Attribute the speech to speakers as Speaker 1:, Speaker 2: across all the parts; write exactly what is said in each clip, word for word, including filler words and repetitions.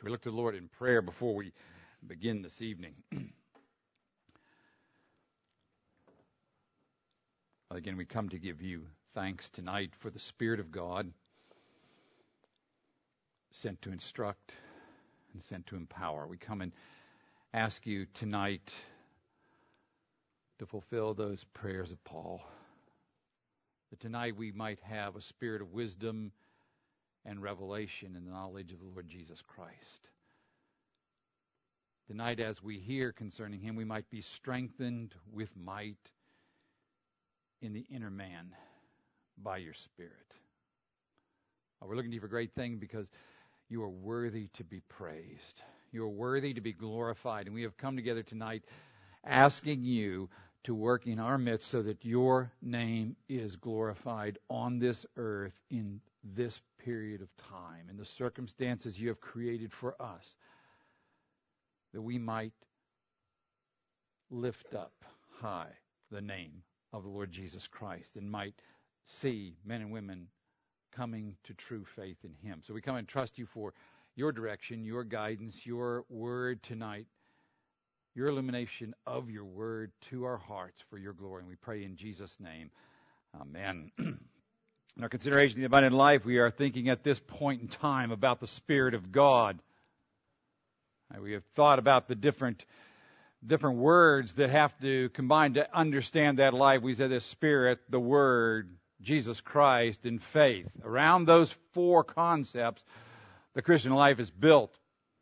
Speaker 1: We look to the Lord in prayer before we begin this evening. Again, we come to give you thanks tonight for the Spirit of God sent to instruct and sent to empower. We come and ask you tonight to fulfill those prayers of Paul, that tonight we might have a spirit of wisdom and revelation in the knowledge of the Lord Jesus Christ. Tonight, as we hear concerning him, we might be strengthened with might in the inner man by your Spirit. Oh, we're looking to you for great things because you are worthy to be praised. You are worthy to be glorified. And we have come together tonight asking you to work in our midst so that your name is glorified on this earth in this period of time, in the circumstances you have created for us, that we might lift up high the name of the Lord Jesus Christ and might see men and women coming to true faith in him. So we come and trust you for your direction, your guidance, your word tonight, your illumination of your word to our hearts for your glory. And we pray in Jesus' name. Amen. In our consideration of the abundant life, we are thinking at this point in time about the Spirit of God. We have thought about the different different words that have to combine to understand that life. We said the Spirit, the Word, Jesus Christ, and faith. Around those four concepts, the Christian life is built.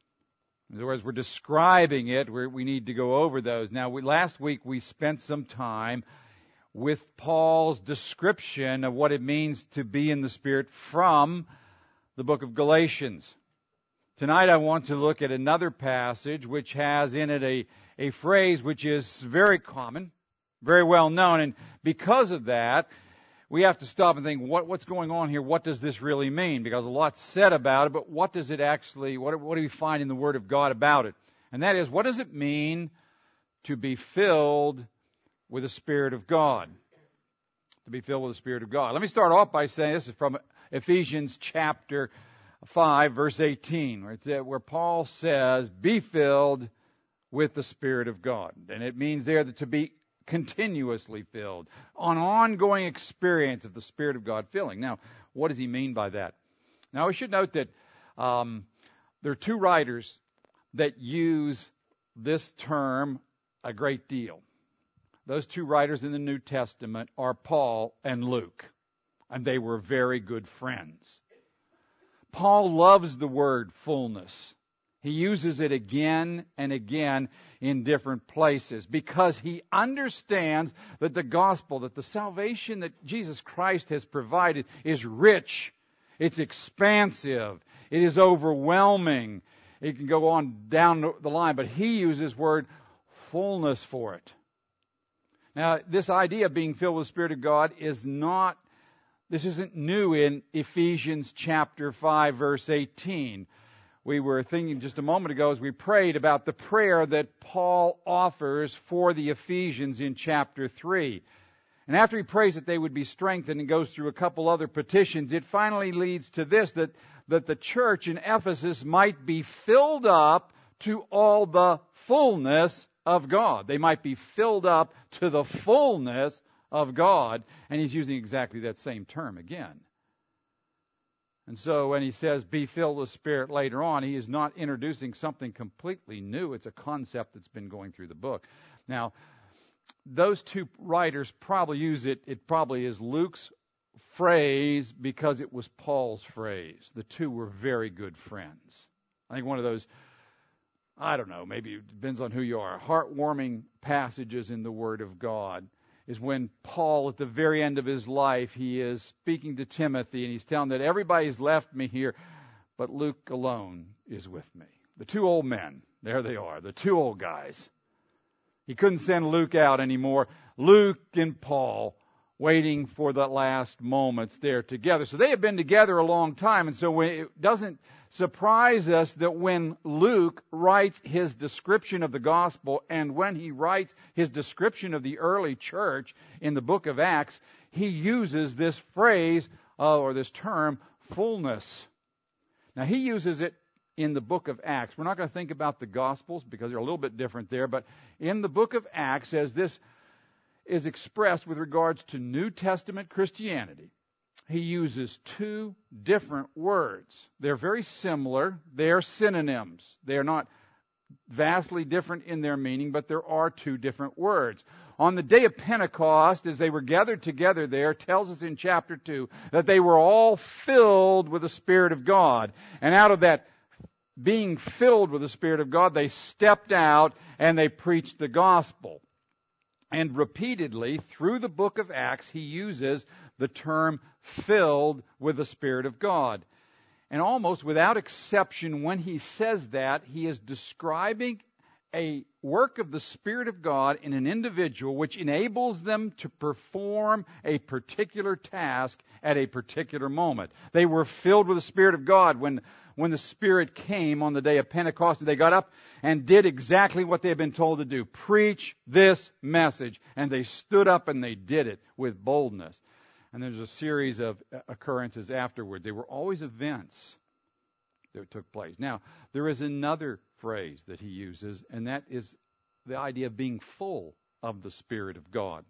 Speaker 1: In other words, we're describing it. We're, we need to go over those. Now, we, last week we spent some time with Paul's description of what it means to be in the Spirit from the book of Galatians. Tonight I want to look at another passage which has in it a, a phrase which is very common, very well known, and because of that, we have to stop and think, what, what's going on here? What does this really mean? Because a lot's said about it, but what does it actually, what, what do we find in the Word of God about it? And that is, what does it mean to be filled with the Spirit of God? To be filled with the Spirit of God. Let me start off by saying, this is from Ephesians chapter five, verse eighteen, where, it's, where Paul says, be filled with the Spirit of God. And it means there that to be continuously filled, an ongoing experience of the Spirit of God filling. Now, what does he mean by that? Now, we should note that um, there are two writers that use this term a great deal. Those two writers in the New Testament are Paul and Luke, and they were very good friends. Paul loves the word fullness. He uses it again and again in different places because he understands that the gospel, that the salvation that Jesus Christ has provided is rich, it's expansive, it is overwhelming. It can go on down the line, but he uses word fullness for it. Now, this idea of being filled with the Spirit of God is not, this isn't new in Ephesians chapter five, verse eighteen. We were thinking just a moment ago as we prayed about the prayer that Paul offers for the Ephesians in chapter three. And after he prays that they would be strengthened and goes through a couple other petitions, it finally leads to this, that, that the church in Ephesus might be filled up to all the fullness of God. They might be filled up to the fullness of God. And he's using exactly that same term again. And so when he says, be filled with the Spirit later on, he is not introducing something completely new. It's a concept that's been going through the book. Now, those two writers probably use it, it probably is Luke's phrase because it was Paul's phrase. The two were very good friends. I think one of those, I don't know, maybe it depends on who you are, heartwarming passages in the Word of God is when Paul, at the very end of his life, he is speaking to Timothy, and he's telling that everybody's left me here, but Luke alone is with me. The two old men, there they are, the two old guys. He couldn't send Luke out anymore. Luke and Paul waiting for the last moments there together. So they have been together a long time, and so when it doesn't surprise us that when Luke writes his description of the gospel and when he writes his description of the early church in the book of Acts, he uses this phrase uh, or this term, fullness. Now he uses it in the book of Acts. We're not going to think about the Gospels because they're a little bit different there, but in the book of Acts, as this is expressed with regards to New Testament Christianity, he uses two different words. They're very similar. They are synonyms. They are not vastly different in their meaning, but there are two different words. On the day of Pentecost, as they were gathered together there, tells us in chapter two that they were all filled with the Spirit of God. And out of that being filled with the Spirit of God, they stepped out and they preached the gospel. And repeatedly, through the book of Acts, he uses the term filled with the Spirit of God. And almost without exception, when he says that, he is describing a work of the Spirit of God in an individual which enables them to perform a particular task at a particular moment. They were filled with the Spirit of God when, when the Spirit came on the day of Pentecost. They got up and did exactly what they had been told to do. Preach this message. And they stood up and they did it with boldness. And there's a series of occurrences afterwards. They were always events that took place. Now, there is another phrase that he uses, and that is the idea of being full of the Spirit of God.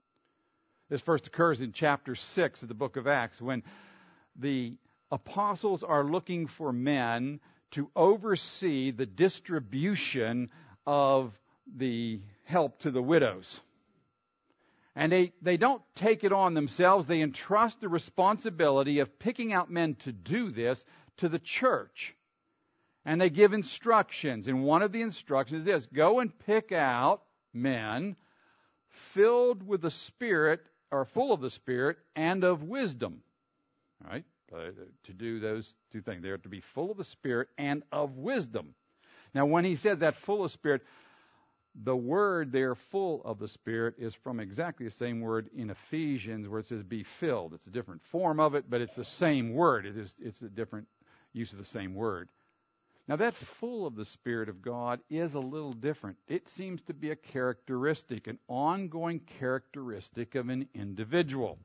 Speaker 1: This first occurs in chapter six of the book of Acts, when the apostles are looking for men to oversee the distribution of the help to the widows. And they, they don't take it on themselves. They entrust the responsibility of picking out men to do this to the church. And they give instructions. And one of the instructions is this: go and pick out men filled with the Spirit, or full of the Spirit, and of wisdom. All right? Uh, to do those two things. They are to be full of the Spirit and of wisdom. Now, when he says that full of Spirit, the word there, full of the Spirit, is from exactly the same word in Ephesians where it says be filled. It's a different form of it, but it's the same word. It is, it's a different use of the same word. Now, that full of the Spirit of God is a little different. It seems to be a characteristic, an ongoing characteristic of an individual.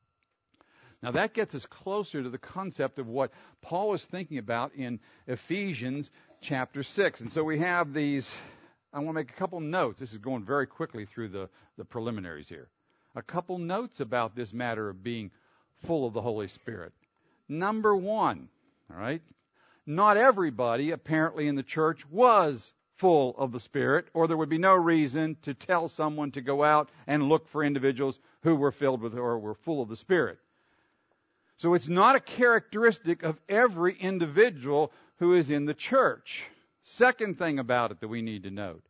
Speaker 1: Now, that gets us closer to the concept of what Paul is thinking about in Ephesians chapter six. And so we have these... I want to make a couple notes. This is going very quickly through the, the preliminaries here. A couple notes about this matter of being full of the Holy Spirit. Number one, all right, not everybody apparently in the church was full of the Spirit, or there would be no reason to tell someone to go out and look for individuals who were filled with or were full of the Spirit. So it's not a characteristic of every individual who is in the church. Second thing about it that we need to note: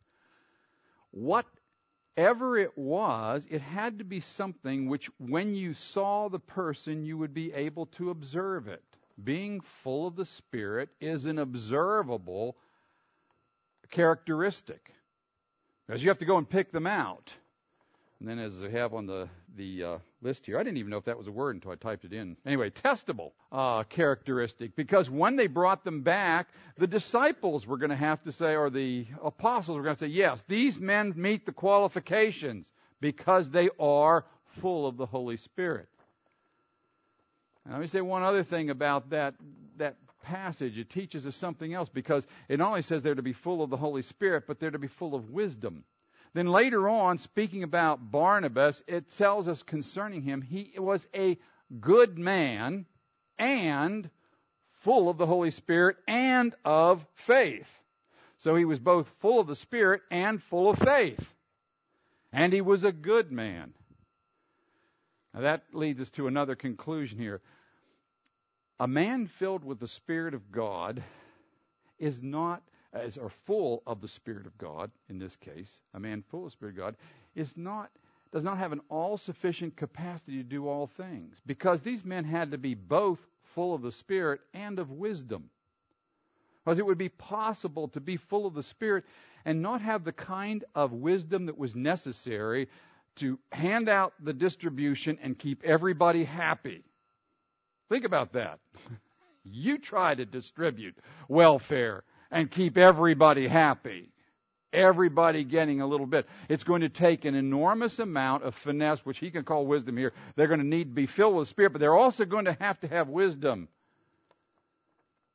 Speaker 1: whatever it was, it had to be something which, when you saw the person, you would be able to observe it. Being full of the Spirit is an observable characteristic, because you have to go and pick them out. And then, as I have on the the uh, list here, I didn't even know if that was a word until I typed it in. Anyway, testable uh, characteristic, because when they brought them back, the disciples were going to have to say, or the apostles were going to say, yes, these men meet the qualifications because they are full of the Holy Spirit. And let me say one other thing about that that passage. It teaches us something else, because it not only says they're to be full of the Holy Spirit, but they're to be full of wisdom. Then later on, speaking about Barnabas, it tells us concerning him, he was a good man and full of the Holy Spirit and of faith. So he was both full of the Spirit and full of faith. And he was a good man. Now that leads us to another conclusion here. A man filled with the Spirit of God is not as or full of the Spirit of God, in this case, a man full of the Spirit of God, is not does not have an all-sufficient capacity to do all things, because these men had to be both full of the Spirit and of wisdom. Because it would be possible to be full of the Spirit and not have the kind of wisdom that was necessary to hand out the distribution and keep everybody happy. Think about that. You try to distribute welfare and keep everybody happy, everybody getting a little bit. It's going to take an enormous amount of finesse, which he can call wisdom here. They're going to need to be filled with the Spirit, but they're also going to have to have wisdom.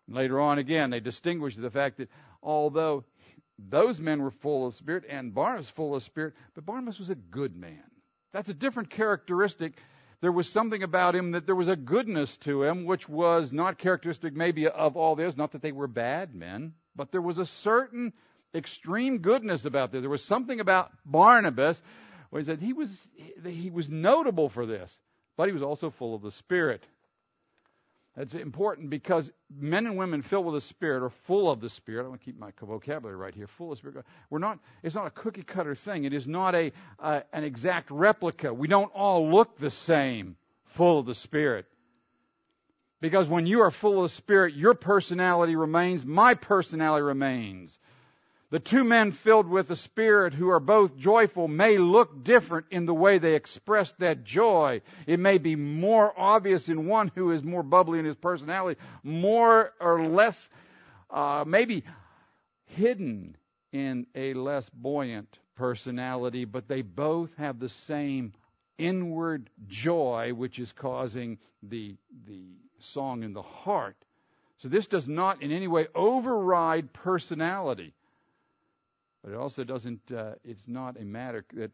Speaker 1: Later on, again, they distinguished the fact that although those men were full of Spirit and Barnabas full of Spirit, but Barnabas was a good man. That's a different characteristic. There was something about him that there was a goodness to him, which was not characteristic maybe of all this. Not that they were bad men, but there was a certain extreme goodness about this. There was something about Barnabas where he said he was he was notable for this, but he was also full of the Spirit. That's important because men and women filled with the Spirit are full of the Spirit. I want to keep my vocabulary right here. Full of Spirit. We're not. It's not a cookie cutter thing. It is not a uh, an exact replica. We don't all look the same. Full of the Spirit. Because when you are full of the Spirit, your personality remains. My personality remains. The two men filled with the Spirit who are both joyful may look different in the way they express that joy. It may be more obvious in one who is more bubbly in his personality, more or less uh, maybe hidden in a less buoyant personality, but they both have the same inward joy which is causing the, the song in the heart. So this does not in any way override personality. But it also doesn't, uh, it's not a matter that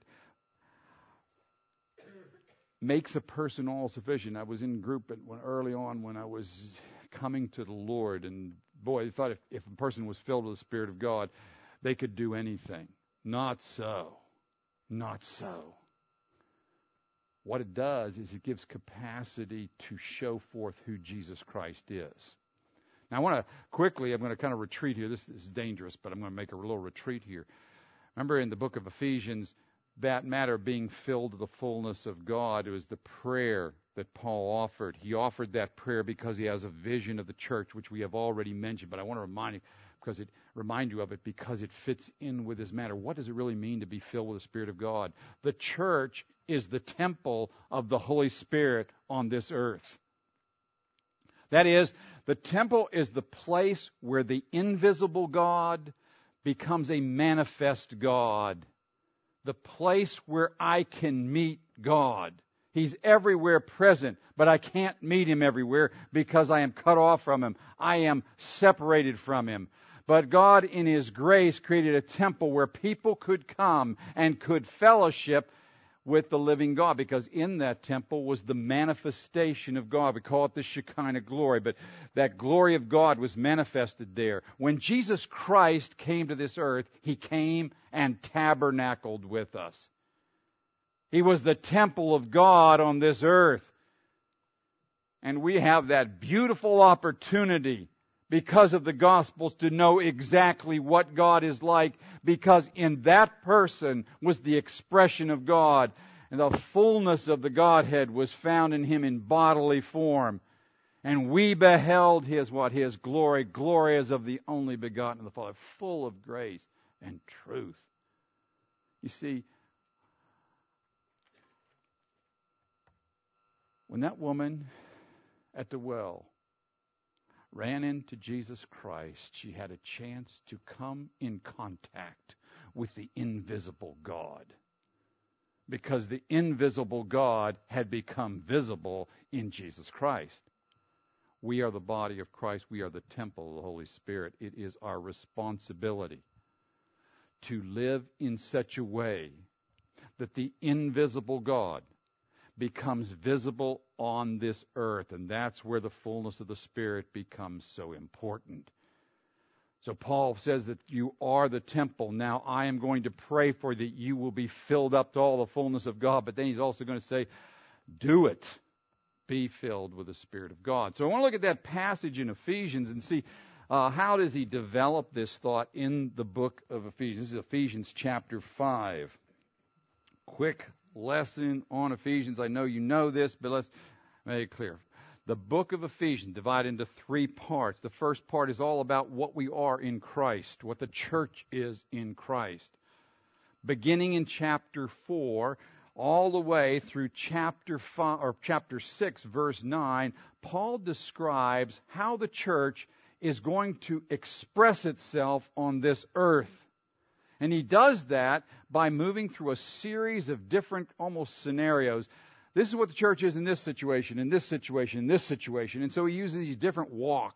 Speaker 1: makes a person all sufficient. I was in a group at, when, early on when I was coming to the Lord, and boy, I thought if, if a person was filled with the Spirit of God, they could do anything. Not so. Not so. What it does is it gives capacity to show forth who Jesus Christ is. Now, I want to quickly, I'm going to kind of retreat here. This is dangerous, but I'm going to make a little retreat here. Remember in the book of Ephesians, that matter of being filled to the fullness of God, it was the prayer that Paul offered. He offered that prayer because he has a vision of the church, which we have already mentioned, but I want to remind you, because it, remind you of it because it fits in with this matter. What does it really mean to be filled with the Spirit of God? The church is the temple of the Holy Spirit on this earth. That is, the temple is the place where the invisible God becomes a manifest God. The place where I can meet God. He's everywhere present, but I can't meet Him everywhere because I am cut off from Him. I am separated from Him. But God, in His grace, created a temple where people could come and could fellowship with the living God, because in that temple was the manifestation of God. We call it the Shekinah glory, but that glory of God was manifested there. When Jesus Christ came to this earth, He came and tabernacled with us. He was the temple of God on this earth. And we have that beautiful opportunity because of the Gospels to know exactly what God is like, because in that person was the expression of God, and the fullness of the Godhead was found in Him in bodily form. And we beheld His, what? His glory, glory as of the only begotten of the Father, full of grace and truth. You see, when that woman at the well ran into Jesus Christ, she had a chance to come in contact with the invisible God. Because the invisible God had become visible in Jesus Christ. We are the body of Christ. We are the temple of the Holy Spirit. It is our responsibility to live in such a way that the invisible God becomes visible on this earth, and that's where the fullness of the Spirit becomes so important. So Paul says that you are the temple. Now I am going to pray for that you will be filled up to all the fullness of God, but then he's also going to say, do it. Be filled with the Spirit of God. So I want to look at that passage in Ephesians and see uh, how does he develop this thought in the book of Ephesians. This is Ephesians chapter five. Quick lesson on Ephesians. I know you know this, but let's make it clear. The book of Ephesians divided into three parts. The first part is all about what we are in Christ, what the church is in Christ. Beginning in chapter four, all the way through chapter five or chapter six, verse nine, Paul describes how the church is going to express itself on this earth. And he does that by moving through a series of different almost scenarios. This is what the church is in this situation, in this situation, in this situation. And so he uses these different walks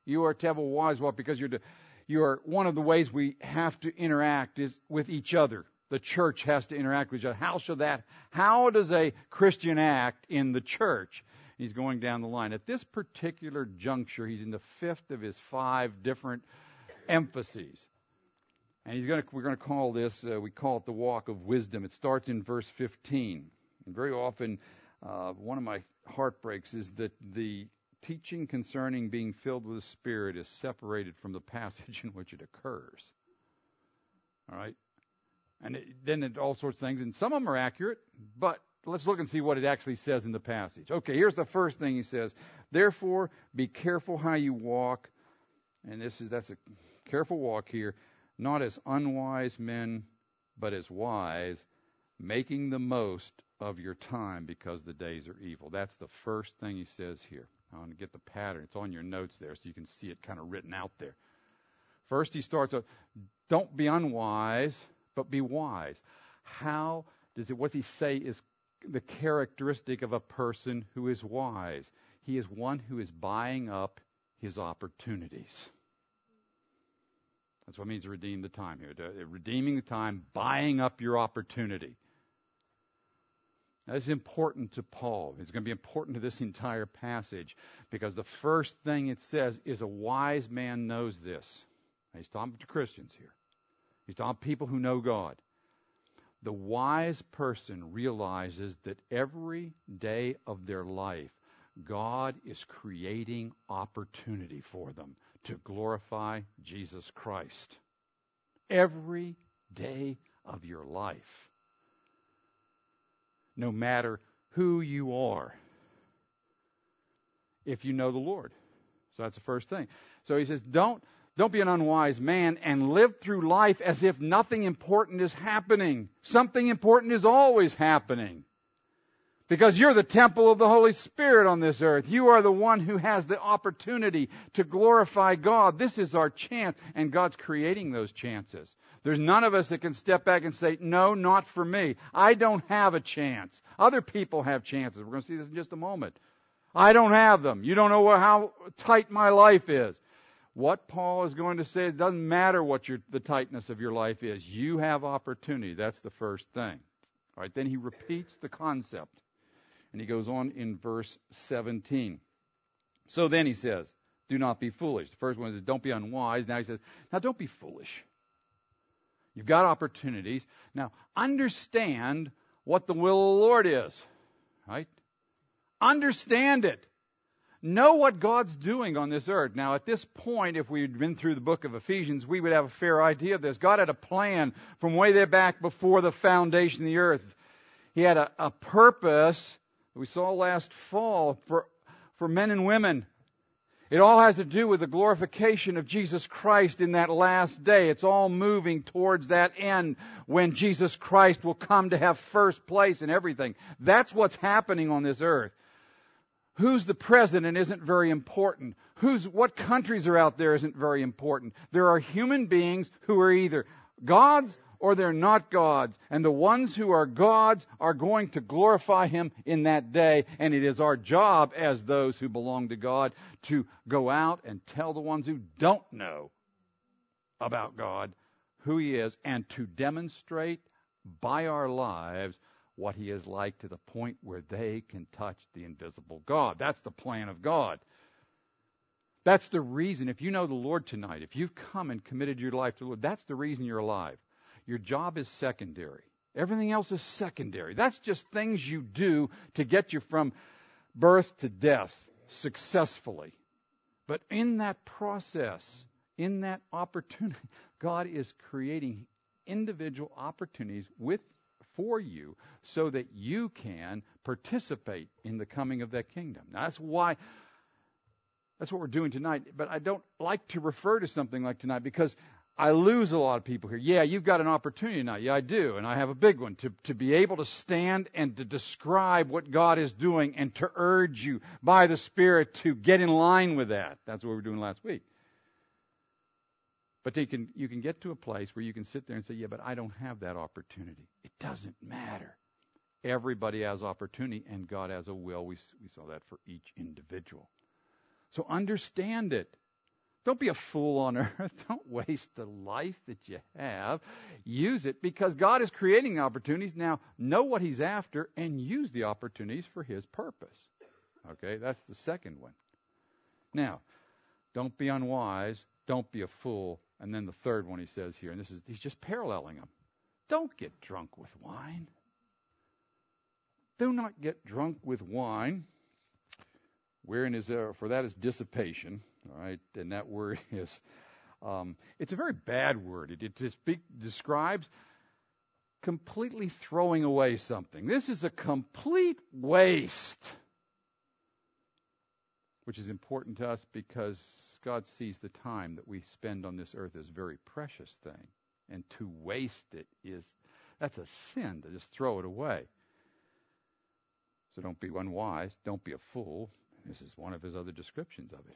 Speaker 1: You are to have a wise walk because you're to, you're one of the ways we have to interact is with each other. The church has to interact with each other. How shall that? How does a Christian act in the church? He's going down the line. At this particular juncture, he's in the fifth of his five different emphases. And he's going to, we're going to call this, uh, we call it the walk of wisdom. It starts in verse fifteen. And very often, uh, one of my heartbreaks is that the teaching concerning being filled with the Spirit is separated from the passage in which it occurs. All right? And it, then it, all sorts of things. And some of them are accurate, but let's look and see what it actually says in the passage. Okay, here's the first thing he says. Therefore, be careful how you walk. And this is that's a careful walk here. Not as unwise men, but as wise, making the most of your time because the days are evil. That's the first thing he says here. I want to get the pattern. It's on your notes there so you can see it kind of written out there. First he starts out, don't be unwise, but be wise. How does it, what does he say is the characteristic of a person who is wise? He is one who is buying up his opportunities. That's what it means to redeem the time here. To, redeeming the time, buying up your opportunity. That is important to Paul. It's going to be important to this entire passage because the first thing it says is a wise man knows this. Now, he's talking to Christians here. He's talking to people who know God. The wise person realizes that every day of their life, God is creating opportunity for them to glorify Jesus Christ. Every day of your life. No matter who you are. If you know the Lord. So that's the first thing. So he says, don't, don't be an unwise man and live through life as if nothing important is happening. Something important is always happening. Because you're the temple of the Holy Spirit on this earth. You are the one who has the opportunity to glorify God. This is our chance, and God's creating those chances. There's none of us that can step back and say, no, not for me. I don't have a chance. Other people have chances. We're going to see this in just a moment. I don't have them. You don't know how tight my life is. What Paul is going to say, it doesn't matter what your, the tightness of your life is. You have opportunity. That's the first thing. All right, then he repeats the concept. And he goes on in verse seventeen. So then he says, do not be foolish. The first one is don't be unwise. Now he says, now don't be foolish. You've got opportunities. Now understand what the will of the Lord is. Right? Understand it. Know what God's doing on this earth. Now at this point, if we'd been through the book of Ephesians, we would have a fair idea of this. God had a plan from way there back before the foundation of the earth. He had a, a purpose we saw last fall for, for men and women. It all has to do with the glorification of Jesus Christ in that last day. It's all moving towards that end when Jesus Christ will come to have first place in everything. That's what's happening on this earth. Who's the president isn't very important. Who's, what countries are out there isn't very important. There are human beings who are either gods or they're not gods. And the ones who are gods are going to glorify Him in that day. And it is our job as those who belong to God to go out and tell the ones who don't know about God who He is and to demonstrate by our lives what He is like to the point where they can touch the invisible God. That's the plan of God. That's the reason, if you know the Lord tonight, if you've come and committed your life to the Lord, that's the reason you're alive. Your job is secondary. Everything else is secondary. That's just things you do to get you from birth to death successfully. But in that process, in that opportunity, God is creating individual opportunities with for you so that you can participate in the coming of that kingdom. Now, that's why that's what we're doing tonight. But I don't like to refer to something like tonight because I lose a lot of people here. Yeah, you've got an opportunity tonight. Yeah, I do. And I have a big one to, to be able to stand and to describe what God is doing and to urge you by the Spirit to get in line with that. That's what we were doing last week. But you can, you can get to a place where you can sit there and say, yeah, but I don't have that opportunity. It doesn't matter. Everybody has opportunity and God has a will. We, we saw that for each individual. So understand it. Don't be a fool on earth. Don't waste the life that you have. Use it because God is creating opportunities. Now, know what He's after and use the opportunities for His purpose. Okay, that's the second one. Now, don't be unwise. Don't be a fool. And then the third one he says here, and this is, he's just paralleling them. Don't get drunk with wine. Do not get drunk with wine, wherein is there, for that is dissipation, all right? And that word is, um, it's a very bad word. It, it just be, describes completely throwing away something. This is a complete waste, which is important to us because God sees the time that we spend on this earth as a very precious thing. And to waste it is, that's a sin to just throw it away. So don't be unwise. Don't be a fool. This is one of his other descriptions of it.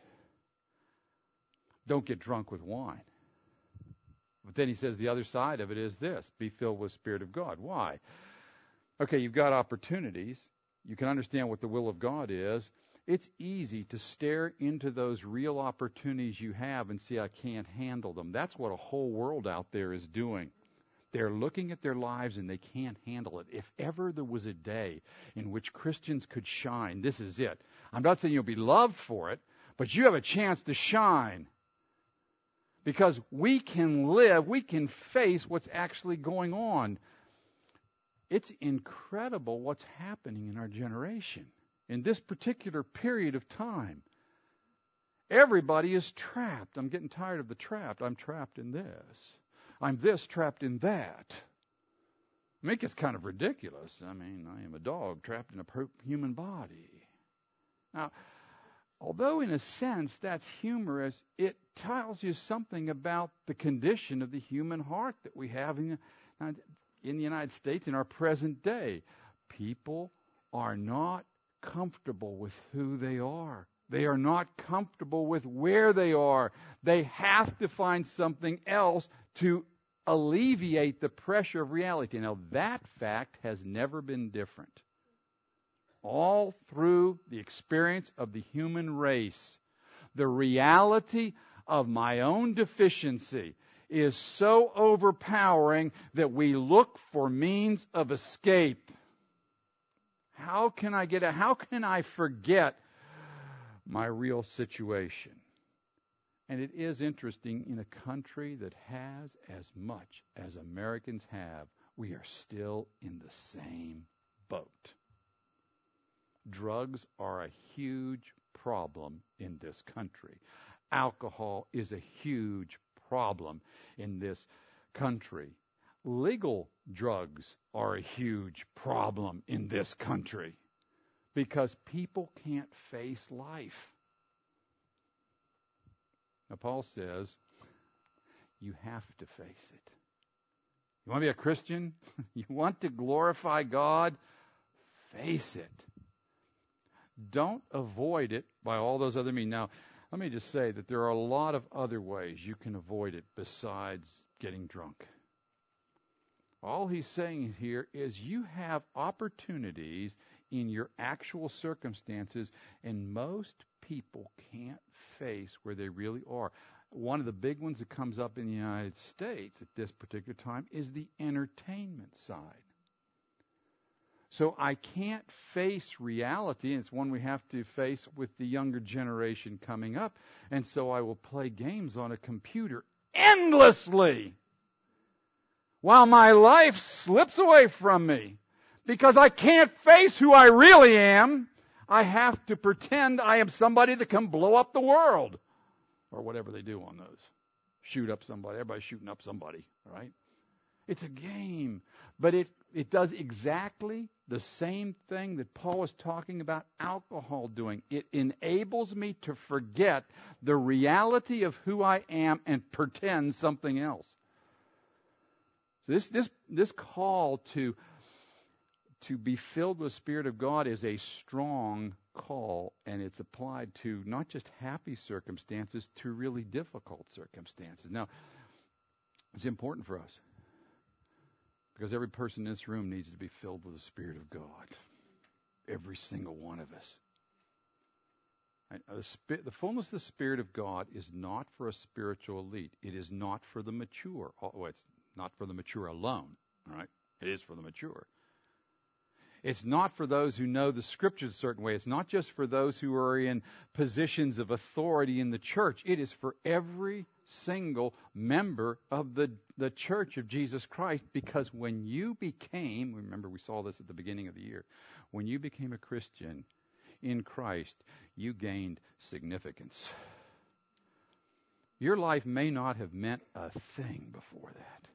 Speaker 1: Don't get drunk with wine. But then he says the other side of it is this. Be filled with the Spirit of God. Why? Okay, you've got opportunities. You can understand what the will of God is. It's easy to stare into those real opportunities you have and see I can't handle them. That's what a whole world out there is doing. They're looking at their lives and they can't handle it. If ever there was a day in which Christians could shine, this is it. I'm not saying you'll be loved for it, but you have a chance to shine. Because we can live, we can face what's actually going on. It's incredible what's happening in our generation. In this particular period of time, everybody is trapped. I'm getting tired of the trapped. I'm trapped in this. I'm this trapped in that. I mean, it gets kind of ridiculous. I mean, I am a dog trapped in a per- human body. Now, although in a sense that's humorous, it tells you something about the condition of the human heart that we have in the, in the United States in our present day. People are not comfortable with who they are. They are not comfortable with where they are. They have to find something else to alleviate the pressure of reality. Now, that fact has never been different. All through the experience of the human race, the reality of my own deficiency is so overpowering that we look for means of escape. How can I get a, how can I forget my real situation? And it is interesting, in a country that has as much as Americans have, we are still in the same boat. Drugs are a huge problem in this country. Alcohol is a huge problem in this country. Legal drugs are a huge problem in this country because people can't face life. Now, Paul says, you have to face it. You want to be a Christian? You want to glorify God? Face it. Don't avoid it by all those other means. Now, let me just say that there are a lot of other ways you can avoid it besides getting drunk. All he's saying here is you have opportunities in your actual circumstances, and most people can't face where they really are. One of the big ones that comes up in the United States at this particular time is the entertainment side. So I can't face reality, and it's one we have to face with the younger generation coming up, and so I will play games on a computer endlessly while my life slips away from me because I can't face who I really am. I have to pretend I am somebody that can blow up the world or whatever they do on those. Shoot up somebody. Everybody's shooting up somebody, right? It's a game, but it, it does exactly the same thing that Paul is talking about alcohol doing. It enables me to forget the reality of who I am and pretend something else. So this this this call to to be filled with the Spirit of God is a strong call, and it's applied to not just happy circumstances, to really difficult circumstances. Now, it's important for us because every person in this room needs to be filled with the Spirit of God. Every single one of us. Right? The, spirit, the fullness of the Spirit of God is not for a spiritual elite. It is not for the mature. Oh, it's not for the mature alone. All right? It is for the mature. It's not for those who know the Scriptures a certain way. It's not just for those who are in positions of authority in the church. It is for every single member of the, the church of Jesus Christ, because when you became, remember we saw this at the beginning of the year, when you became a Christian in Christ, you gained significance. Your life may not have meant a thing before that.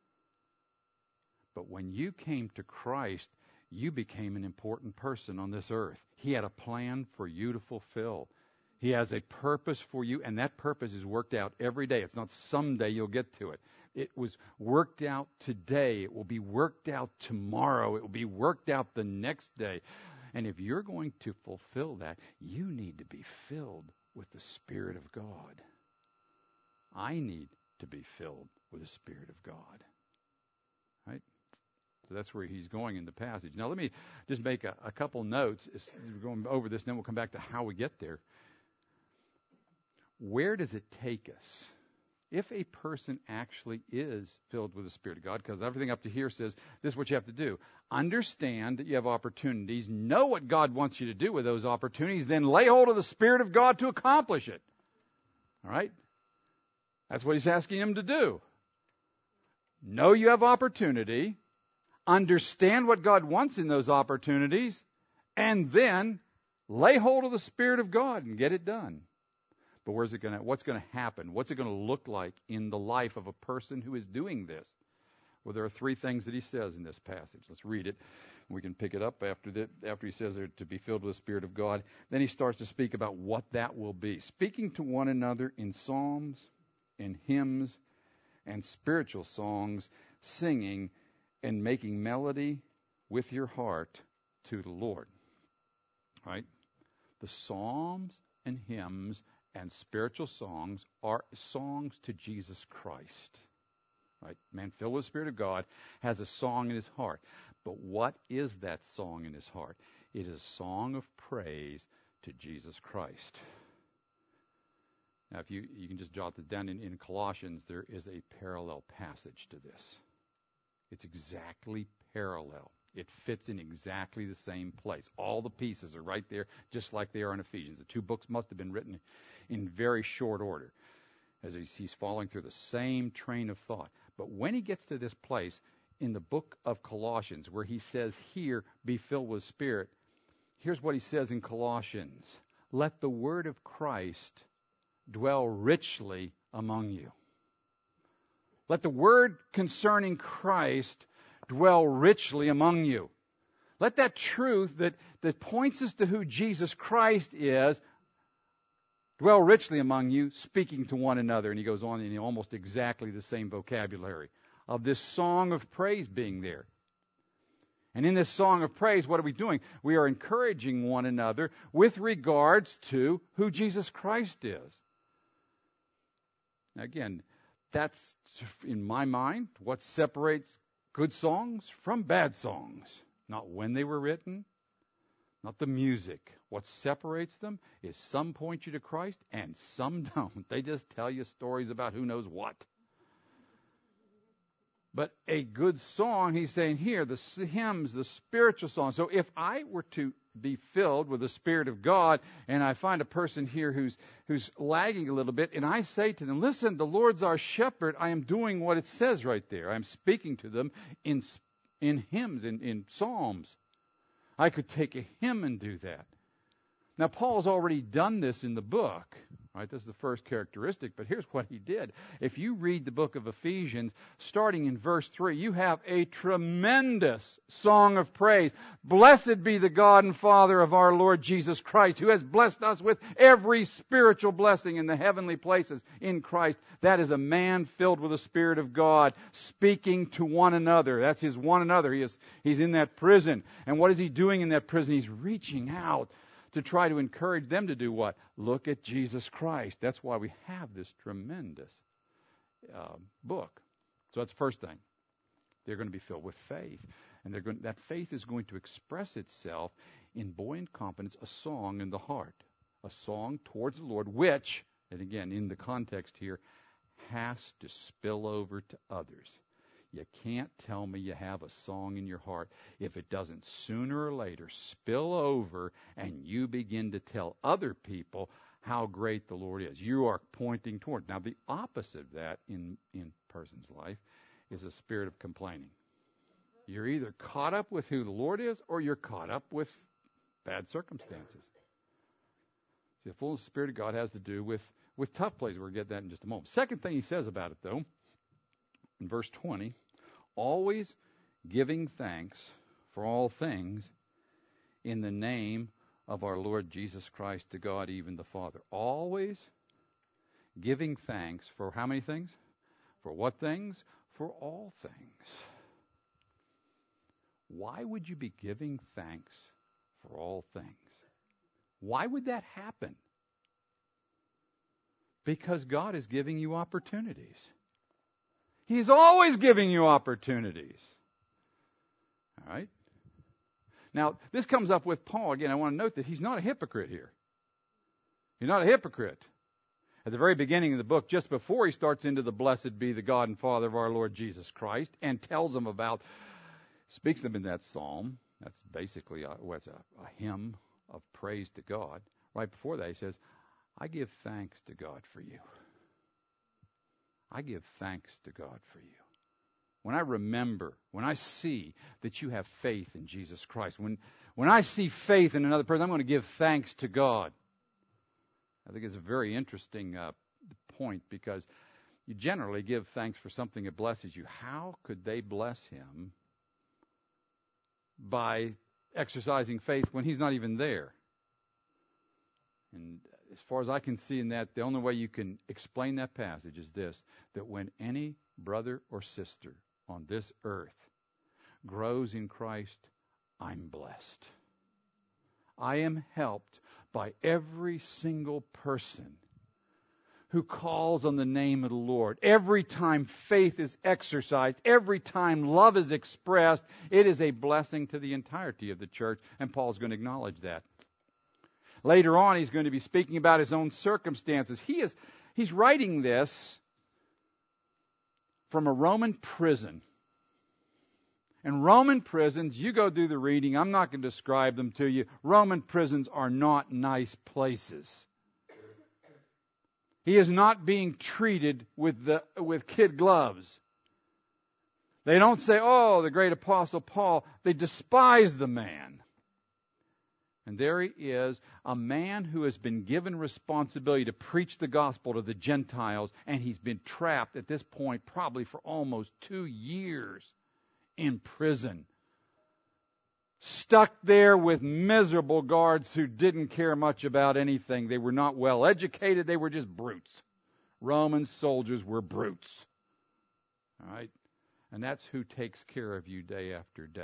Speaker 1: But when you came to Christ, you became an important person on this earth. He had a plan for you to fulfill. He has a purpose for you, and that purpose is worked out every day. It's not someday you'll get to it. It was worked out today. It will be worked out tomorrow. It will be worked out the next day. And if you're going to fulfill that, you need to be filled with the Spirit of God. I need to be filled with the Spirit of God. Right? So that's where he's going in the passage. Now let me just make a, a couple notes. We're going over this, and then we'll come back to how we get there. Where does it take us? If a person actually is filled with the Spirit of God, because everything up to here says this is what you have to do. Understand that you have opportunities. Know what God wants you to do with those opportunities. Then lay hold of the Spirit of God to accomplish it. All right? That's what he's asking him to do. Know you have opportunity. Understand what God wants in those opportunities. And then lay hold of the Spirit of God and get it done. But where's it going to, what's going to happen? What's it going to look like in the life of a person who is doing this? Well, there are three things that he says in this passage. Let's read it. We can pick it up after the, after he says they're to be filled with the Spirit of God. Then he starts to speak about what that will be. Speaking to one another in psalms, in hymns, and spiritual songs, singing and making melody with your heart to the Lord. Right? The psalms and hymns and spiritual songs are songs to Jesus Christ. Right? Man filled with the Spirit of God has a song in his heart. But what is that song in his heart? It is a song of praise to Jesus Christ. Now, if you, you can just jot this down, in, in Colossians, there is a parallel passage to this. It's exactly parallel. It fits in exactly the same place. All the pieces are right there, just like they are in Ephesians. The two books must have been written in very short order, as he's, he's following through the same train of thought. But when he gets to this place in the book of Colossians, where he says here, be filled with Spirit, here's what he says in Colossians. Let the word of Christ dwell richly among you. Let the word concerning Christ dwell richly among you. Let that truth that, that points us to who Jesus Christ is dwell richly among you, speaking to one another. And he goes on in almost exactly the same vocabulary of this song of praise being there. And in this song of praise, what are we doing? We are encouraging one another with regards to who Jesus Christ is. Now again, that's, in my mind, what separates good songs from bad songs. Not when they were written, not the music. What separates them is some point you to Christ and some don't. They just tell you stories about who knows what. But a good song, he's saying here, the hymns, the spiritual songs. So if I were to be filled with the Spirit of God, and I find a person here who's who's lagging a little bit, and I say to them, listen, the Lord's our shepherd, I am doing what it says right there. I'm speaking to them in in hymns, in, in psalms. I could take a hymn and do that. Now, Paul's already done this in the book. Right, this is the first characteristic, but here's what he did. If you read the book of Ephesians, starting in verse three, you have a tremendous song of praise. Blessed be the God and Father of our Lord Jesus Christ, who has blessed us with every spiritual blessing in the heavenly places in Christ. That is a man filled with the Spirit of God, speaking to one another. That's his one another. He is, he's in that prison. And what is he doing in that prison? He's reaching out to try to encourage them to do what? Look at Jesus Christ. That's why we have this tremendous uh, book. So that's the first thing. They're going to be filled with faith. And they're going, that faith is going to express itself in buoyant confidence, a song in the heart. a song towards the Lord, which, and again, in the context here, has to spill over to others. You can't tell me you have a song in your heart if it doesn't sooner or later spill over and you begin to tell other people how great the Lord is. You are pointing toward. Now, the opposite of that in in a person's life is a spirit of complaining. You're either caught up with who the Lord is or you're caught up with bad circumstances. See, the fullness of the Spirit of God has to do with, with tough places. We'll get that in just a moment. Second thing he says about it, though, in verse twenty, always giving thanks for all things in the name of our Lord Jesus Christ to God, even the Father. Always giving thanks for how many things? For what things? For all things. Why would you be giving thanks for all things? Why would that happen? Because God is giving you opportunities. He's always giving you opportunities. All right? Now, this comes up with Paul. Again, I want to note that he's not a hypocrite here. He's not a hypocrite. At the very beginning of the book, just before he starts into the blessed be the God and Father of our Lord Jesus Christ, and tells them about, speaks to them in that psalm. That's basically a, what's a, a hymn of praise to God. Right before that, he says, I give thanks to God for you. I give thanks to God for you. When I remember, when I see that you have faith in Jesus Christ, when, when I see faith in another person, I'm going to give thanks to God. I think it's a very interesting uh, point because you generally give thanks for something that blesses you. How could they bless him by exercising faith when he's not even there? And as far as I can see in that, the only way you can explain that passage is this, that when any brother or sister on this earth grows in Christ, I'm blessed. I am helped by every single person who calls on the name of the Lord. Every time faith is exercised, every time love is expressed, it is a blessing to the entirety of the church, and Paul's going to acknowledge that. Later on, he's going to be speaking about his own circumstances. He is, he's writing this from a Roman prison. And Roman prisons, you go do the reading. I'm not going to describe them to you. Roman prisons are not nice places. He is not being treated with the with kid gloves. They don't say, oh, the great apostle Paul. They despise the man. And there he is, a man who has been given responsibility to preach the gospel to the Gentiles, and he's been trapped at this point probably for almost two years in prison. Stuck there with miserable guards who didn't care much about anything. They were not well educated. They were just brutes. Roman soldiers were brutes. All right? And that's who takes care of you day after day.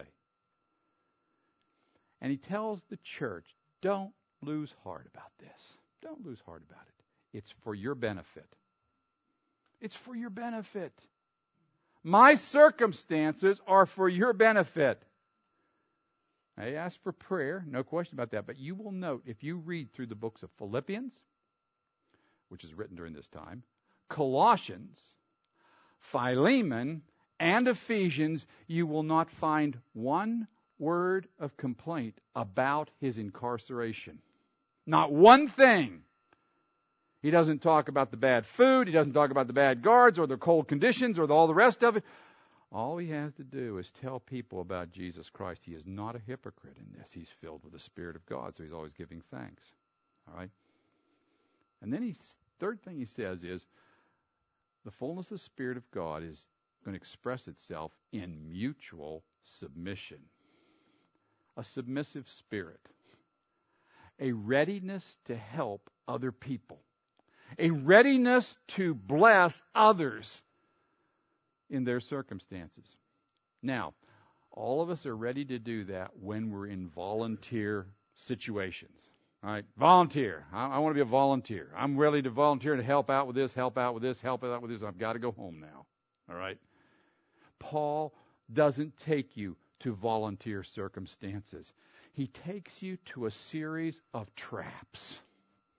Speaker 1: And he tells the church, don't lose heart about this. Don't lose heart about it. It's for your benefit. It's for your benefit. My circumstances are for your benefit. I ask for prayer, no question about that. But you will note, if you read through the books of Philippians, which is written during this time, Colossians, Philemon, and Ephesians, you will not find one word of complaint about his incarceration. Not one thing. He doesn't talk about the bad food. He doesn't talk about the bad guards or the cold conditions or the, all the rest of it. All he has to do is tell people about Jesus Christ. He is not a hypocrite in this. He's filled with the Spirit of God, so he's always giving thanks. All right? And then he, third thing he says is, the fullness of the Spirit of God is going to express itself in mutual submission. A submissive spirit. A readiness to help other people. A readiness to bless others in their circumstances. Now, all of us are ready to do that when we're in volunteer situations. All right, volunteer. I, I want to be a volunteer. I'm ready to volunteer to help out with this, help out with this, help out with this. I've got to go home now. All right. Paul doesn't take you to volunteer circumstances. He takes you to a series of traps.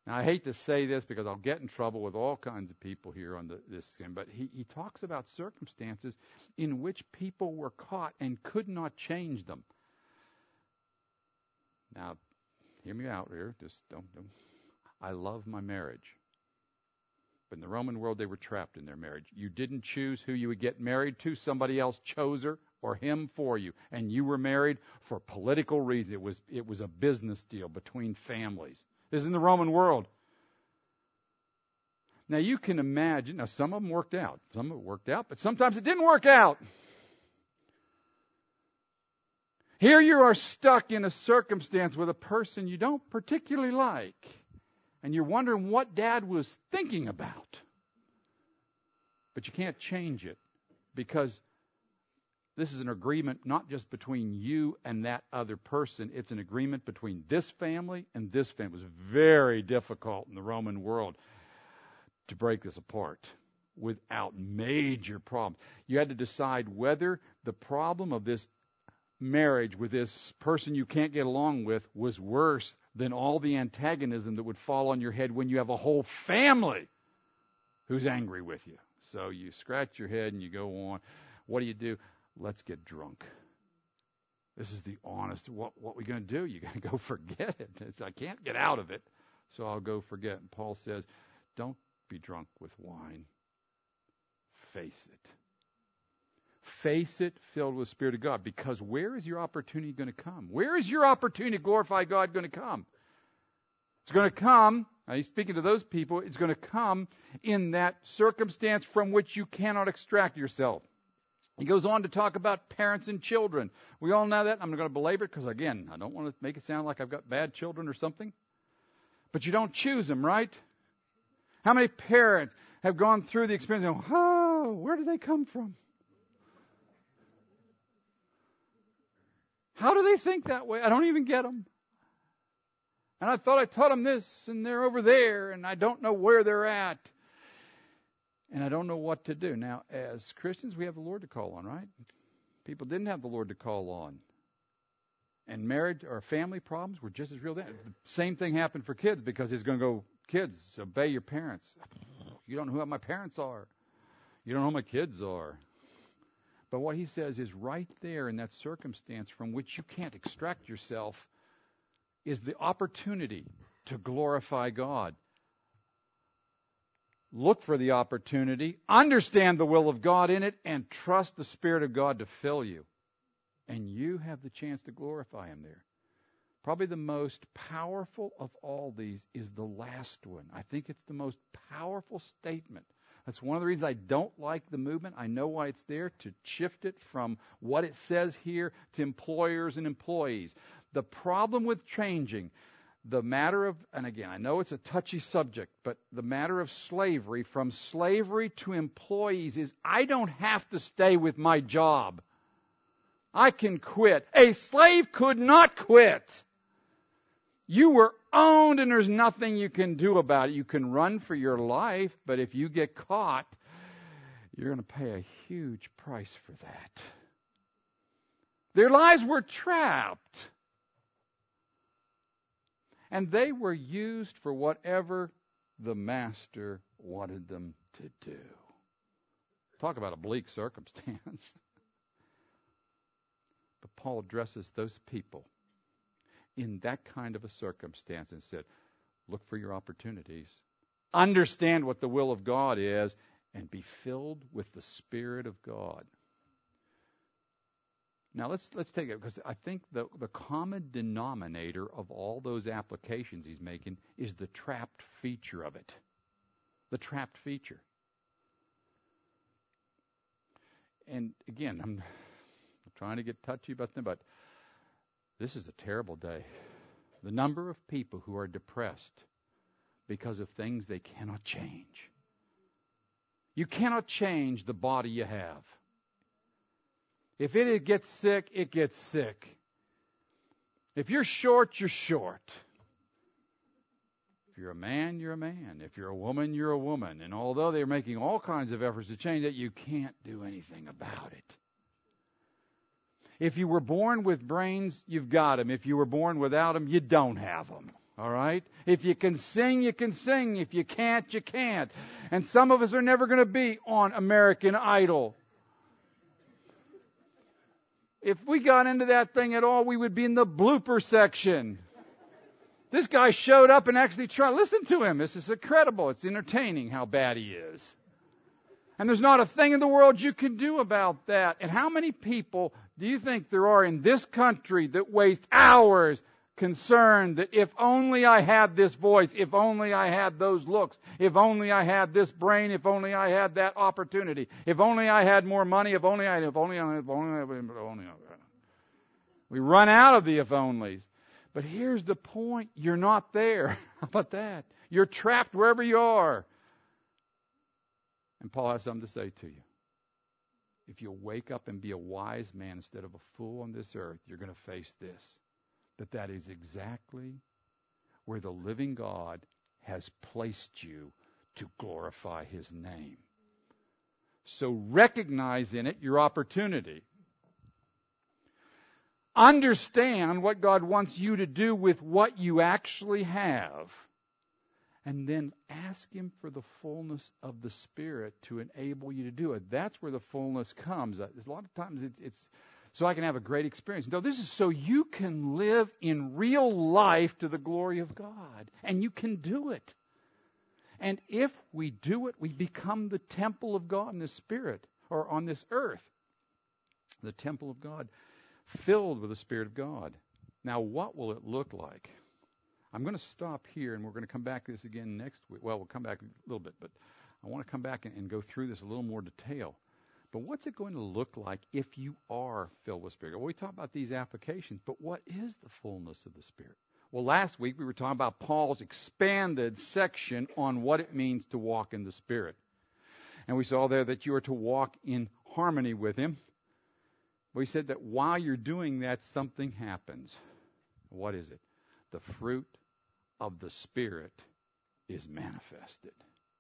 Speaker 1: Now, I hate to say this because I'll get in trouble with all kinds of people here on the, this thing, but he, he talks about circumstances in which people were caught and could not change them. Now, hear me out here. Just don't, don't. I love my marriage. But in the Roman world, they were trapped in their marriage. You didn't choose who you would get married to. Somebody else chose her or him for you. And you were married for political reasons. It was, it was a business deal between families. This is in the Roman world. Now, you can imagine, now some of them worked out. Some of it worked out, but sometimes it didn't work out. Here you are stuck in a circumstance with a person you don't particularly like, and you're wondering what Dad was thinking about. But you can't change it because this is an agreement not just between you and that other person. It's an agreement between this family and this family. It was very difficult in the Roman world to break this apart without major problems. You had to decide whether the problem of this marriage with this person you can't get along with was worse than all the antagonism that would fall on your head when you have a whole family who's angry with you. So you scratch your head and you go on. What do you do? Let's get drunk. This is the honest, what what we going to do? You got to go forget it. It's, I can't get out of it, so I'll go forget. And Paul says, don't be drunk with wine. Face it. Face it filled with the Spirit of God, because where is your opportunity going to come? Where is your opportunity to glorify God going to come? It's going to come, now he's speaking to those people, it's going to come in that circumstance from which you cannot extract yourself. He goes on to talk about parents and children. We all know that. I'm not going to belabor it because, again, I don't want to make it sound like I've got bad children or something. But you don't choose them, right? How many parents have gone through the experience and go, oh, where did they come from? How do they think that way? I don't even get them. And I thought I taught them this, and they're over there, and I don't know where they're at. And I don't know what to do. Now, as Christians, we have the Lord to call on, right? People didn't have the Lord to call on. And marriage or family problems were just as real then. The same thing happened for kids, because he's going to go, kids, obey your parents. You don't know who my parents are. You don't know who my kids are. But what he says is right there in that circumstance from which you can't extract yourself is the opportunity to glorify God. Look for the opportunity, understand the will of God in it, and trust the Spirit of God to fill you. And you have the chance to glorify Him there. Probably the most powerful of all these is the last one. I think it's the most powerful statement. That's one of the reasons I don't like the movement. I know why it's there, to shift it from what it says here to employers and employees. The problem with changing the matter of, and again, I know it's a touchy subject, but the matter of slavery, from slavery to employees, is I don't have to stay with my job. I can quit. A slave could not quit. You were owned and there's nothing you can do about it. You can run for your life, but if you get caught, you're going to pay a huge price for that. Their lives were trapped. And they were used for whatever the master wanted them to do. Talk about a bleak circumstance. But Paul addresses those people in that kind of a circumstance and said, look for your opportunities. Understand what the will of God is and be filled with the Spirit of God. Now let's let's take it, because I think the, the common denominator of all those applications he's making is the trapped feature of it. The trapped feature. And again, I'm, I'm trying to get touchy about them, but this is a terrible day. The number of people who are depressed because of things they cannot change. You cannot change the body you have. If it gets sick, it gets sick. If you're short, you're short. If you're a man, you're a man. If you're a woman, you're a woman. And although they're making all kinds of efforts to change it, you can't do anything about it. If you were born with brains, you've got them. If you were born without them, you don't have them. All right? If you can sing, you can sing. If you can't, you can't. And some of us are never going to be on American Idol. If we got into that thing at all, we would be in the blooper section. This guy showed up and actually tried. Listen to him. This is incredible. It's entertaining how bad he is. And there's not a thing in the world you can do about that. And how many people do you think there are in this country that waste hours concerned that if only I had this voice, if only I had those looks, if only I had this brain, if only I had that opportunity, if only I had more money, if only I, if only I, if only I, if only I. We run out of the if onlys. But here's the point. You're not there. How about that? You're trapped wherever you are. And Paul has something to say to you. If you'll wake up and be a wise man instead of a fool on this earth, you're going to face this. That that is exactly where the living God has placed you to glorify His name. So recognize in it your opportunity. Understand what God wants you to do with what you actually have. And then ask Him for the fullness of the Spirit to enable you to do it. That's where the fullness comes. There's a lot of times it's, it's so I can have a great experience. No, this is so you can live in real life to the glory of God. And you can do it. And if we do it, we become the temple of God in the Spirit, or on this earth. The temple of God, filled with the Spirit of God. Now, what will it look like? I'm going to stop here, and we're going to come back to this again next week. Well, we'll come back a little bit, but I want to come back and, and go through this a little more detail. But what's it going to look like if you are filled with Spirit? Well, we talked about these applications, but what is the fullness of the Spirit? Well, last week we were talking about Paul's expanded section on what it means to walk in the Spirit. And we saw there that you are to walk in harmony with Him. We said that while you're doing that, something happens. What is it? The fruit of the Spirit is manifested.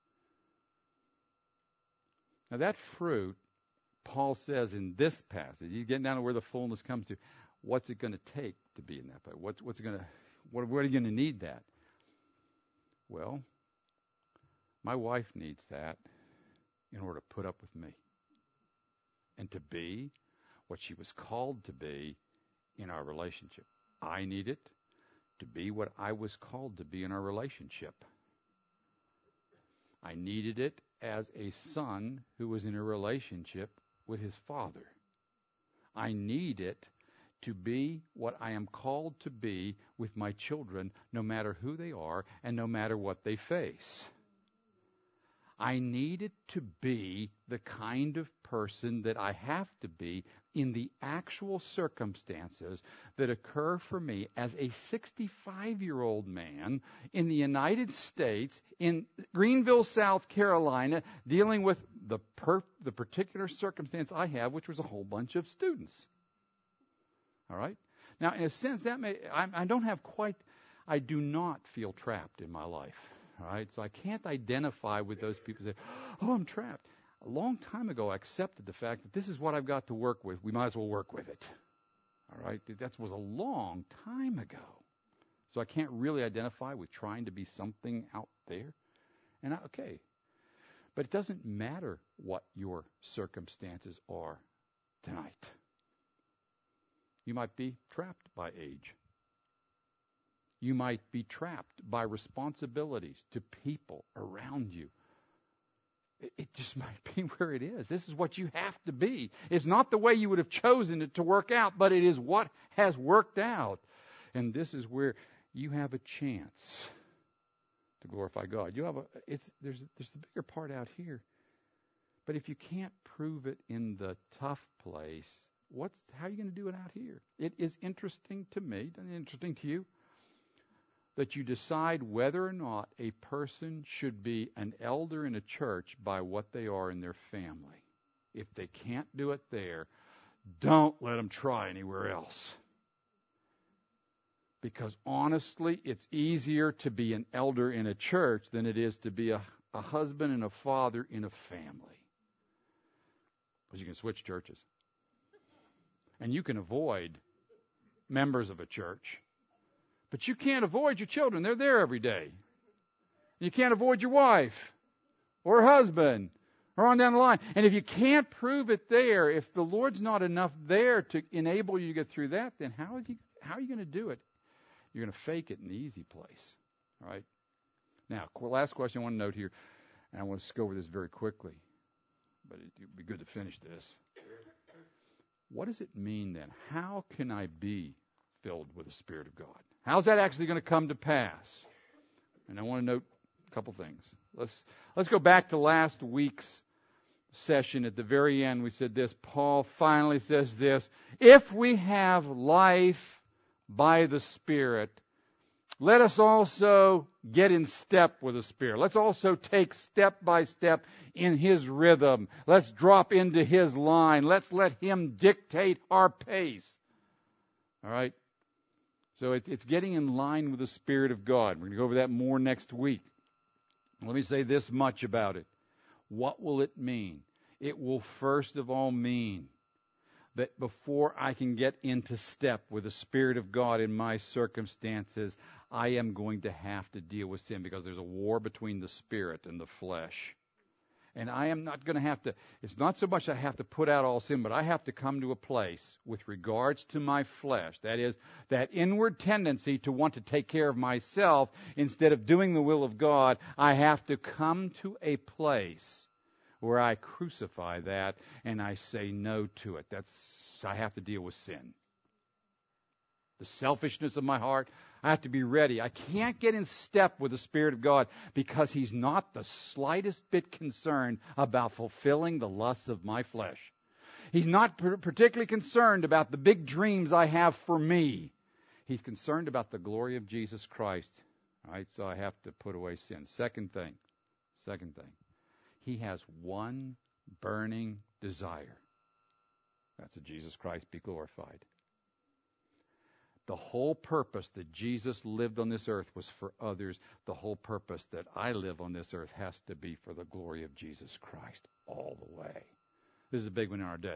Speaker 1: Now that fruit, Paul says in this passage, he's getting down to where the fullness comes to. What's it going to take to be in that place? What's, what's it going to, what, where are you going to need that? Well, my wife needs that in order to put up with me and to be what she was called to be in our relationship. I need it to be what I was called to be in our relationship. I needed it as a son who was in a relationship with his father. I need it to be what I am called to be with my children, no matter who they are and no matter what they face. I need it to be the kind of person that I have to be in the actual circumstances that occur for me as a sixty-five-year-old man in the United States, in Greenville, South Carolina, dealing with the per- the particular circumstance I have, which was a whole bunch of students. All right? Now, in a sense, that may I, I don't have quite, I do not feel trapped in my life. All right? So I can't identify with those people who say, oh, I'm trapped. A long time ago, I accepted the fact that this is what I've got to work with. We might as well work with it. All right? That was a long time ago. So I can't really identify with trying to be something out there. And I, okay. But it doesn't matter what your circumstances are tonight. You might be trapped by age. You might be trapped by responsibilities to people around you. It just might be where it is. This is what you have to be. It's not the way you would have chosen it to work out, but it is what has worked out. And this is where you have a chance to glorify God. You have a it's there's there's the bigger part out here. But if you can't prove it in the tough place, what's how are you going to do it out here? It is interesting to me, and interesting to you, that you decide whether or not a person should be an elder in a church by what they are in their family. If they can't do it there, don't let them try anywhere else. Because honestly, it's easier to be an elder in a church than it is to be a, a husband and a father in a family. Because you can switch churches. And you can avoid members of a church. But you can't avoid your children. They're there every day. You can't avoid your wife or husband or on down the line. And if you can't prove it there, if the Lord's not enough there to enable you to get through that, then how is he, how are you going to do it? You're going to fake it in the easy place. All right? Now, last question I want to note here, and I want to go over this very quickly, but it would be good to finish this. What does it mean then? How can I be filled with the Spirit of God? How's that actually going to come to pass? And I want to note a couple things. Let's let's go back to last week's session. At the very end, we said this. Paul finally says this. If we have life by the Spirit, let us also get in step with the Spirit. Let's also take step by step in His rhythm. Let's drop into His line. Let's let Him dictate our pace. All right? So it's, it's getting in line with the Spirit of God. We're going to go over that more next week. Let me say this much about it. What will it mean? It will first of all mean that before I can get into step with the Spirit of God in my circumstances, I am going to have to deal with sin, because there's a war between the Spirit and the flesh. And I am not going to have to, it's not so much I have to put out all sin, but I have to come to a place with regards to my flesh, that is, that inward tendency to want to take care of myself instead of doing the will of God. I have to come to a place where I crucify that and I say no to it. That's, I have to deal with sin. The selfishness of my heart, I have to be ready. I can't get in step with the Spirit of God because He's not the slightest bit concerned about fulfilling the lusts of my flesh. He's not particularly concerned about the big dreams I have for me. He's concerned about the glory of Jesus Christ. All right, so I have to put away sin. Second thing, second thing. He has one burning desire. That's that Jesus Christ be glorified. The whole purpose that Jesus lived on this earth was for others. The whole purpose that I live on this earth has to be for the glory of Jesus Christ all the way. This is a big one in our day.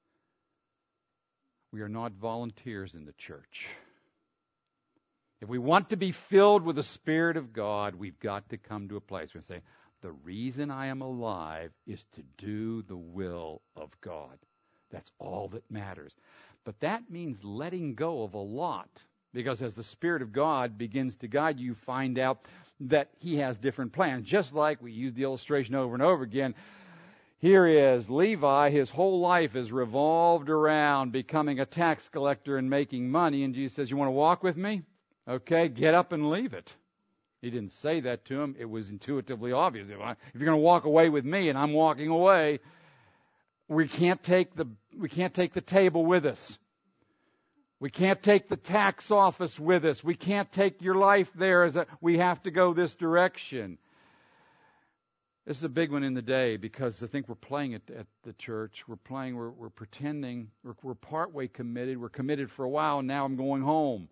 Speaker 1: We are not volunteers in the church. If we want to be filled with the Spirit of God, we've got to come to a place where we say, the reason I am alive is to do the will of God. That's all that matters. But that means letting go of a lot. Because as the Spirit of God begins to guide you, you find out that He has different plans. Just like we use the illustration over and over again. Here is Levi. His whole life is revolved around becoming a tax collector and making money. And Jesus says, you want to walk with me? Okay, get up and leave it. He didn't say that to him. It was intuitively obvious. If, I, if you're going to walk away with me and I'm walking away, we can't take the we can't take the table with us. We can't take the tax office with us. We can't take your life there. As a, we have to go this direction. This is a big one in the day, because I think we're playing it at the church. We're playing. We're, we're pretending. We're, we're partway committed. We're committed for a while, and now I'm going home.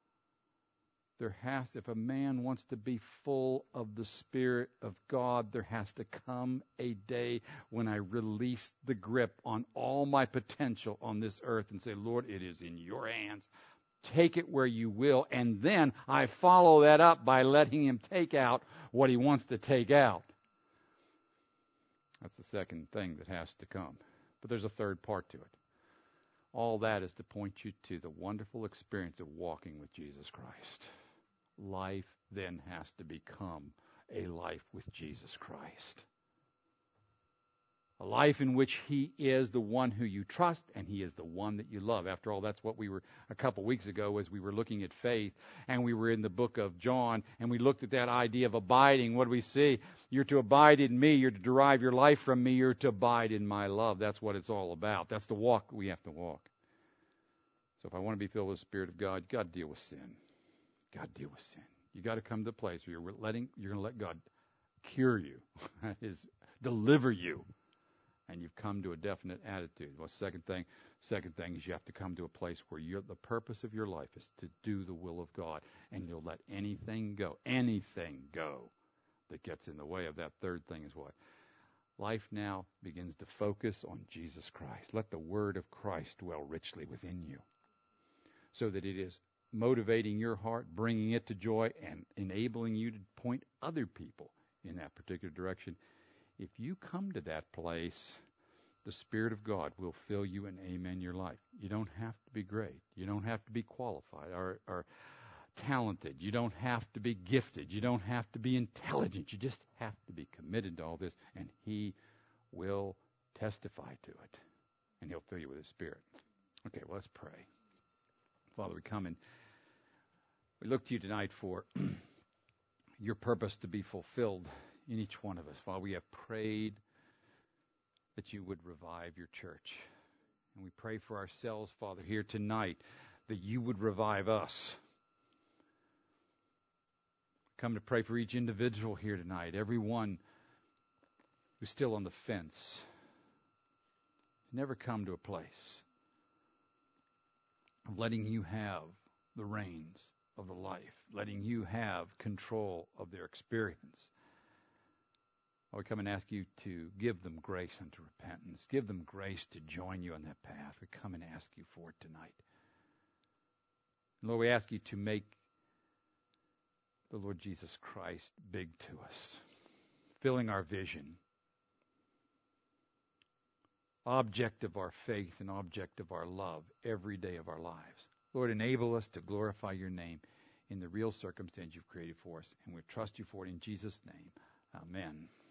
Speaker 1: There has, if a man wants to be full of the Spirit of God, there has to come a day when I release the grip on all my potential on this earth and say, Lord, it is in your hands. Take it where you will. And then I follow that up by letting Him take out what He wants to take out. That's the second thing that has to come. But there's a third part to it. All that is to point you to the wonderful experience of walking with Jesus Christ. Life then has to become a life with Jesus Christ. A life in which He is the one who you trust and He is the one that you love. After all, that's what we were a couple weeks ago as we were looking at faith, and we were in the book of John, and we looked at that idea of abiding. What do we see? You're to abide in me. You're to derive your life from me. You're to abide in my love. That's what it's all about. That's the walk we have to walk. So if I want to be filled with the Spirit of God, you've got to deal with sin. Got to deal with sin. You got to come to the place where you're letting, you're going to let God cure you, is deliver you, and you've come to a definite attitude. Well, second thing, second thing is you have to come to a place where you're, the purpose of your life is to do the will of God, and you'll let anything go, anything go that gets in the way of that. Third thing is what? Life now begins to focus on Jesus Christ. Let the word of Christ dwell richly within you, so that it is motivating your heart, bringing it to joy, and enabling you to point other people in that particular direction. If you come to that place, the Spirit of God will fill you and amen your life. You don't have to be great. You don't have to be qualified or, or talented. You don't have to be gifted. You don't have to be intelligent. You just have to be committed to all this, and He will testify to it, and He'll fill you with His Spirit. Okay, well, let's pray. Father, we come and we look to you tonight for your purpose to be fulfilled in each one of us. Father, we have prayed that you would revive your church. And we pray for ourselves, Father, here tonight, that you would revive us. Come to pray for each individual here tonight, everyone who's still on the fence. Never come to a place of letting you have the reins of the life, letting you have control of their experience. I would come and ask you to give them grace unto repentance. Give them grace to join you on that path. We come and ask you for it tonight. Lord, we ask you to make the Lord Jesus Christ big to us, filling our vision, object of our faith and object of our love every day of our lives. Lord, enable us to glorify your name in the real circumstance you've created for us, and we trust you for it in Jesus' name. Amen.